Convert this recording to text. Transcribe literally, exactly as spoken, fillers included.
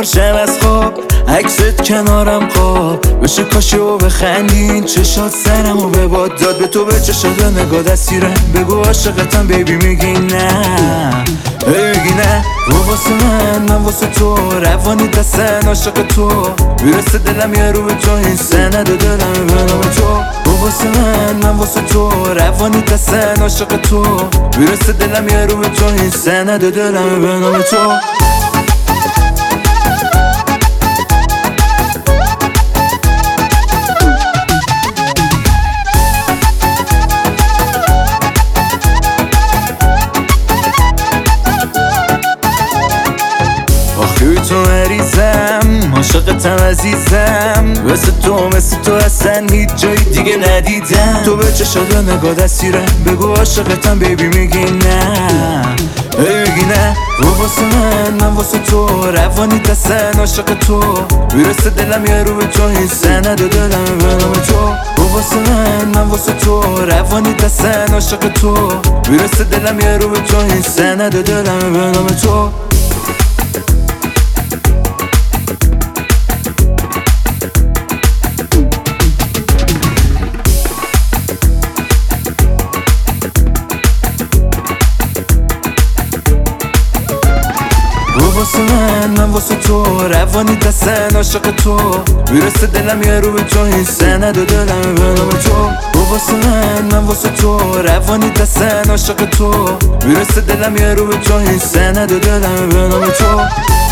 میشم از خواب، عکست کنارم خواب بشه کاشی و بخندین، چشات سرم و به باد داد، به تو به چشات نگاه دستیرم، بگو عاشقتم بیبی میگی نه، بگی نه. رو واسه من من واسه تو، روانی دستن عاشق تو، میرسه دلم یه رو به تو، این سند دلم به نام تو. رو واسه من من واسه تو، روانی دستن عاشق تو، میرسه دلم یه رو به تو، این سند دلم به نام تو. آخی تو مریضم، عاشقتم عزیزم، مثل تو مثل تو اصلا هیچ جای دیگه ندیدم. تو به چشات نگاه دستیرم، بگو عاشقتم بیبی میگی نه، بگی نه. رو واسه من من واسه تو، روانی دستن عاشق تو، میرسه دلم یه رو به تو، این سند دلم به نام تو. رو واسه من من واسه تو، روانی دستن عاشق تو، میرسه دلم یه رو به تو، این سند دلم به نام تو. رو واسه من من واسه تو، روانی دستن عاشق تو، میرسه دلم یه رو به تو، این سند دلم به نام تو. رو واسه من من واسه تو، روانی دستن عاشق تو، میرسه دلم یه رو به تو، این سند دلم به نام تو.